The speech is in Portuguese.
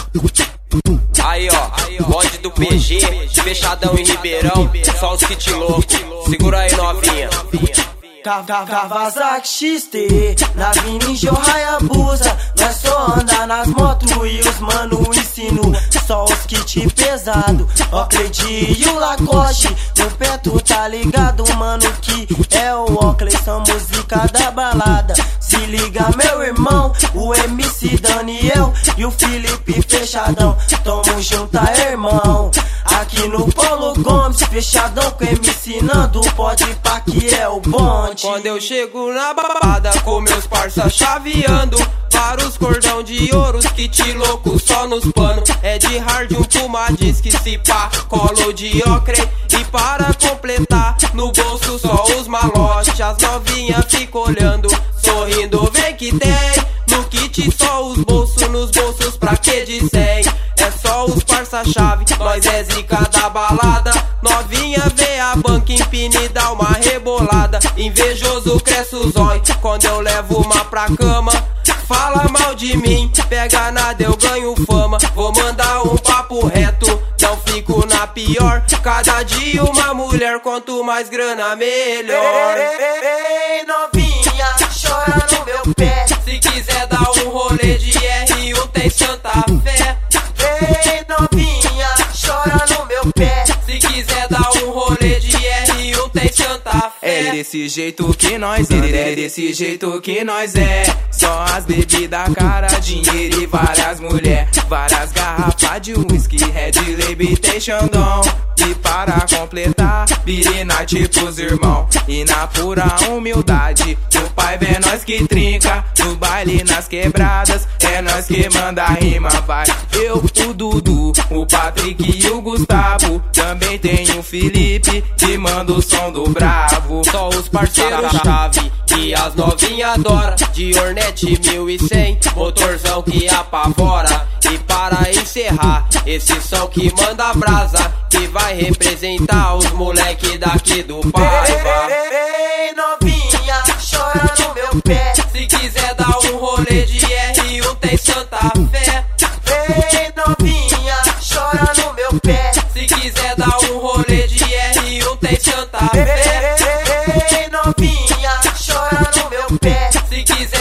Aí ó, bonde do PG, fechadão em Ribeirão, só os kit louco, segura aí novinha. Kawasaki XT, na Ninja Hayabusa, nós só anda nas motos e os mano ensino só os kit pesado, Oakley e o Lacoste, no pé tu tá ligado, mano, que é o Oakley, são música da balada. Se liga meu irmão, o MC Daniel e o Felipe Fechadão, tamo junto, irmão. Aqui no Paulo Gomes, fechadão com MC Nando, pode pá que é o bonde. Quando eu chego na balada com meus parça chaveando, vários cordão de ouro, kit louco só nos panos. É de hard um Puma, diz que se pá, colo de ocre. E para completar, no bolso só os malotes. As novinhas ficam olhando, sorrindo, vem que tem. No kit só os bolsos, nos bolsos pra que de 100. É só os parça-chave, nós é zica da balada. Novinha vê a banca, empina e dá uma rebolada. Invejoso cresce o zóio quando eu levo uma pra cama. Fala mal de mim, pega nada, eu ganho fama. Vou mandar um papo reto, não fico na pior. Cada dia uma mulher, quanto mais grana melhor. Ei, novinha, chora no meu pé. Se quiser dar um rolê de R1 tem Santa Fé. Ei, novinha, chora no meu pé. Se quiser dar um rolê de R1 tem Santa Fé. É desse jeito que nós é desse jeito que nós é. Só as bebidas cara, dinheiro e várias mulher. Várias garrafas de whisky, Red Label tem Xandão. E para completar, birina tipo os irmão. E na pura humildade, o pai vê nós que trinca. No baile, nas quebradas, é nós que manda a rima. Vai eu, o Dudu, o Patrick e o Gustavo. Também tem o Felipe, que manda o som do bravo. Só os parceiros chave que as novinhas adora. De Hornet 1100, motorzão que apavora. E para encerrar, esse som que manda brasa, que vai representar os moleque daqui do Paiva. Ei, novinha, chora no meu pé. Se quiser dar um rolê de R1 tem Santa Fé. Ei, novinha, chora no meu pé. Se quiser dar um rolê de R1 tem Santa Fé. Ei, novinha, chora no meu pé. Se quiser